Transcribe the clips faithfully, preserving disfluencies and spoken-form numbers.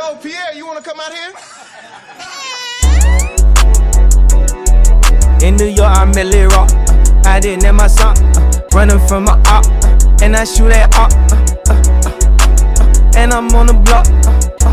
Yo, Pierre, you wanna come out here? In New York, I'm Millie Rock, uh, hiding in my sock, uh, running from my op, uh, and I shoot at op, uh, uh, uh, and I'm on the block, uh,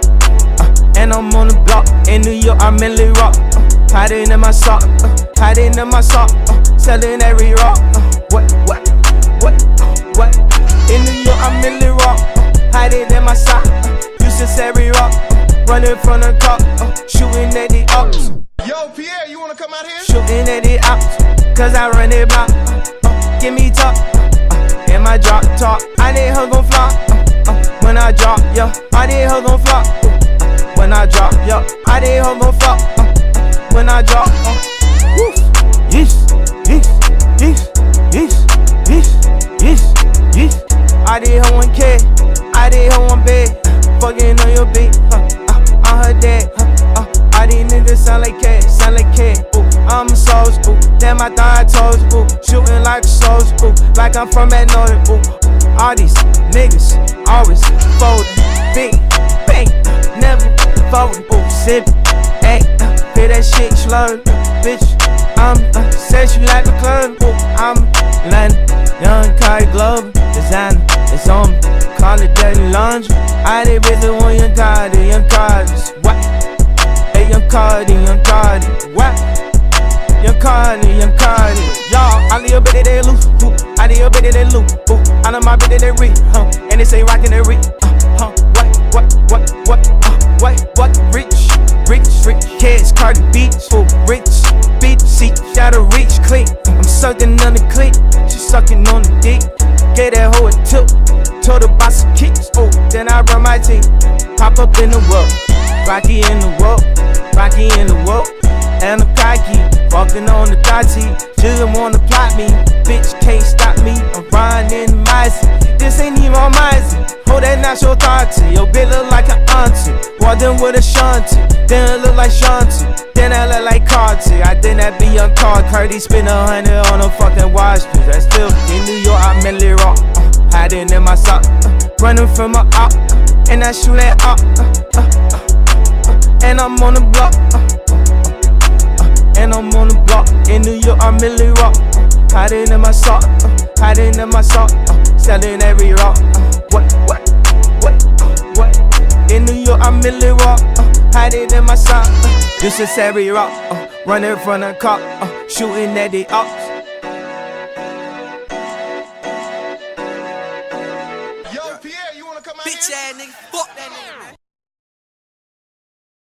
uh, uh, and I'm on the block. In New York, I'm Millie Rock, uh, hiding in my sock, uh, hiding in my sock, uh, selling every rock. Uh, what, what, what, what? In New York, I'm Millie Rock, uh, hiding in my sock, uh, useless every rock, uh, running from the cop, uh, shooting at the ops. Yo, Pierre, you wanna come out here? Shooting at the ops, cause I run it block. Uh, uh, give me top, uh, in my drop top. I need her gon' flop, uh, uh, when I drop, yo. I need her gon' flop, uh, uh, when I drop, yo. I need her gon' flop, uh, uh, when I drop, uh. Woof, yeesh, yeesh, yeesh, yeesh, yeesh, yeesh, yeesh. I need her one K, I need her one bed, fucking on your beat, uh, uh, on her dead, uh, uh. All these niggas sound like cat, sound like cat, ooh. I'm a soldier, ooh. Damn, I thought I told you, ooh. Shooting like a soldier, ooh. Like I'm from that northern, ooh. All these niggas always fold, big, bang, never fold, ooh. Sip, ayy, feel that shit slow, bitch. I'm uh, says you like the club, ooh. I'm London, young Cardi Glover, designer, it's on me. Call it dirty laundry. I did busy when young Cardi, young Cardi's what? Hey, young Cardi, young Cardi, what? Young Cardi, young Cardi. Y'all, I live a bit they loose, ooh. I live a bit they loose, ooh. I know my bit they read, huh? And they say rockin' they read, uh, huh? What, what, what, what, uh, what, what? Rich, rich, rich kids, Cardi beach, ooh. Rich, beach, see, gotta reach, click. I'm sucking on the click, she sucking on the dick. Get that hoe a tip, told her about some kicks, ooh. Then I run my team, pop up in the world. Rocky in the world, Rocky in the world, and I'm cocky, walking on the dotty. Just wanna plot me, bitch can't stop me. I'm riding my seat, this ain't even on my seat. Hold that not your thoughty, your bitch look like an auntie. Walked in with a shanty, then it look like Shanty, then I look like Carti. I think that be young Cardi, Cardi spend a hundred on a fucking watch. I still in New York, I'm Millie Rock, uh, hiding in my sock, uh, running from my op, uh, and I shoot at op. Uh, uh, And I'm on the block, uh, uh, uh, and I'm on the block. In New York, I'm Millie Rock, uh, hiding in my sock, uh, hiding in my sock, uh, selling every rock. Uh, what, what, what, uh, what? In New York, I'm Millie Rock, uh, hiding in my sock, uh, this is every rock, uh, running from the cop, uh, shooting at the ops.